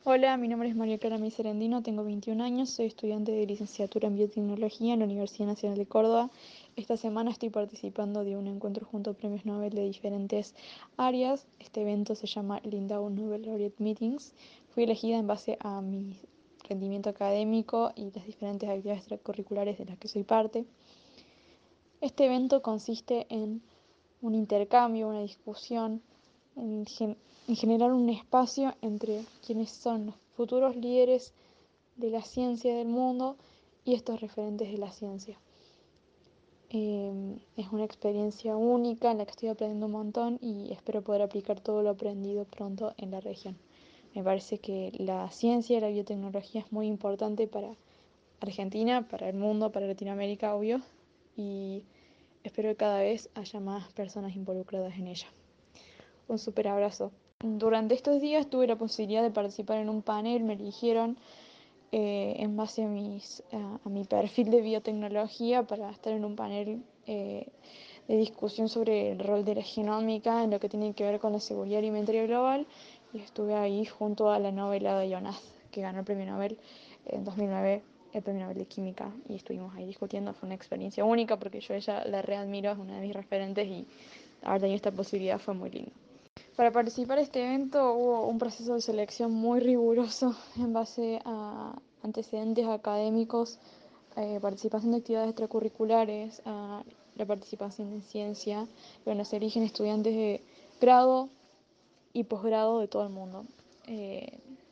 Hola, mi nombre es María Clara Miserendino, tengo 21 años, soy estudiante de licenciatura en biotecnología en la Universidad Nacional de Córdoba. Esta semana estoy participando de un encuentro junto a premios Nobel de diferentes áreas. Este evento se llama Lindau Nobel Laureate Meetings. Fui elegida en base a mi rendimiento académico y las diferentes actividades extracurriculares de las que soy parte. Este evento consiste en un intercambio, una discusión, en generar un espacio entre quienes son los futuros líderes de la ciencia del mundo y estos referentes de la ciencia. Es una experiencia única en la que estoy aprendiendo un montón y espero poder aplicar todo lo aprendido pronto en la región. Me parece que la ciencia y la biotecnología es muy importante para Argentina, para el mundo, para Latinoamérica, obvio, y espero que cada vez haya más personas involucradas en ella. Un super abrazo. Durante estos días tuve la posibilidad de participar en un panel, me eligieron en base a mi perfil de biotecnología para estar en un panel de discusión sobre el rol de la genómica en lo que tiene que ver con la seguridad alimentaria global y estuve ahí junto a la novela de Jonas, que ganó el premio Nobel en 2009, el premio Nobel de Química, y estuvimos ahí discutiendo. Fue una experiencia única porque yo a ella la readmiro, es una de mis referentes y haber tenido esta posibilidad fue muy lindo. Para participar en este evento hubo un proceso de selección muy riguroso en base a antecedentes académicos, participación de actividades extracurriculares, a la participación en ciencia, donde se eligen estudiantes de grado y posgrado de todo el mundo.